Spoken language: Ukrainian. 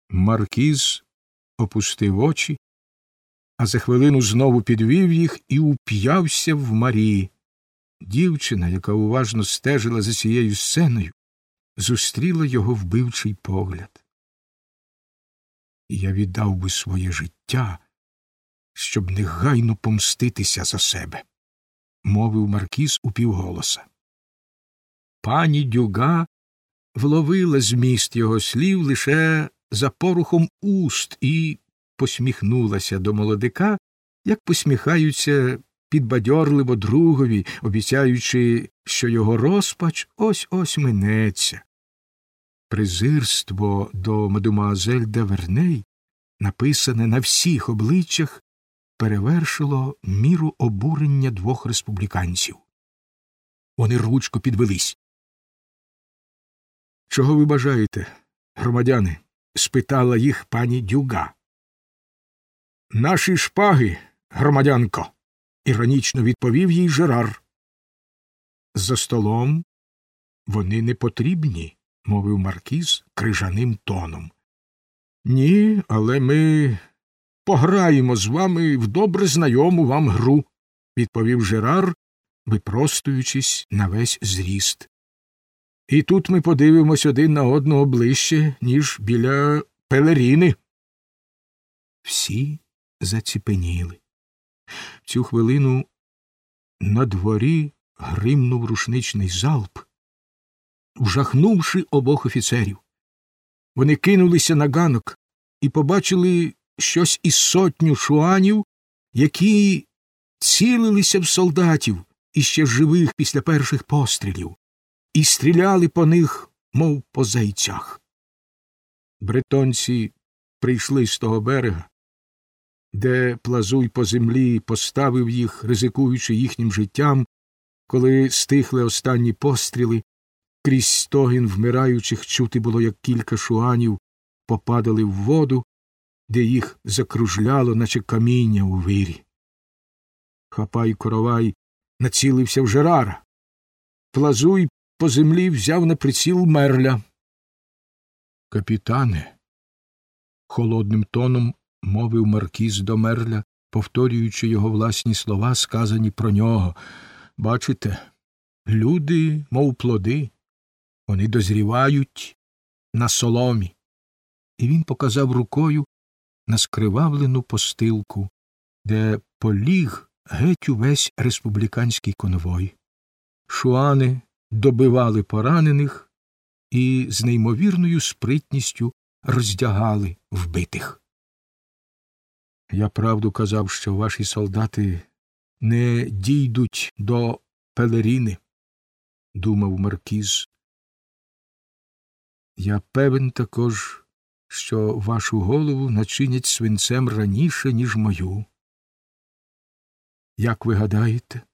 Маркіз опустив очі, а за хвилину знову підвів їх і уп'явся в Марі. Дівчина, яка уважно стежила за цією сценою, зустріла його вбивчий погляд. «Я віддав би своє життя, щоб негайно помститися за себе», – мовив маркіз упівголоса. Пані Дюга вловила зміст його слів лише за порухом уст і посміхнулася до молодика, як посміхаються підбадьорливо другові, обіцяючи, що його розпач ось-ось минеться. Презирство до мадемуазель де Верней, написане на всіх обличчях, перевершило міру обурення двох республіканців. Вони рвучко підвелись. «Чого ви бажаєте, громадяни?» – спитала їх пані Дюга. «Наші шпаги, громадянко!» – іронічно відповів їй Жерар. «За столом вони не потрібні», – мовив маркіз крижаним тоном. «Ні, але ми пограємо з вами в добре знайому вам гру», – відповів Жерар, випростуючись на весь зріст. «І тут ми подивимось один на одного ближче, ніж біля пелеріни». Всі заціпеніли. В цю хвилину на дворі гримнув рушничний залп, вжахнувши обох офіцерів. Вони кинулися на ганок і побачили щось із сотню шуанів, які цілилися в солдатів, іще живих після перших пострілів, і стріляли по них, мов по зайцях. Бретонці прийшли з того берега, де Плазуй по землі поставив їх, ризикуючи їхнім життям, коли стихли останні постріли, крізь стогін вмираючих чути було, як кілька шуанів попадали в воду, де їх закружляло, наче каміння у вирі. Хапай-Коровай націлився в Жерара. Плазуй по землі взяв на приціл Мерля. «Капітане», – холодним тоном мовив маркіз до Мерля, повторюючи його власні слова, сказані про нього. «Бачите, люди, мов плоди, вони дозрівають на соломі». І він показав рукою на скривавлену постилку, де поліг геть увесь республіканський конвой. Шуани добивали поранених і з неймовірною спритністю роздягали вбитих. «Я правду казав, що ваші солдати не дійдуть до пелеріни», – думав маркіз. «Я певен також, що вашу голову начинять свинцем раніше, ніж мою. Як ви гадаєте,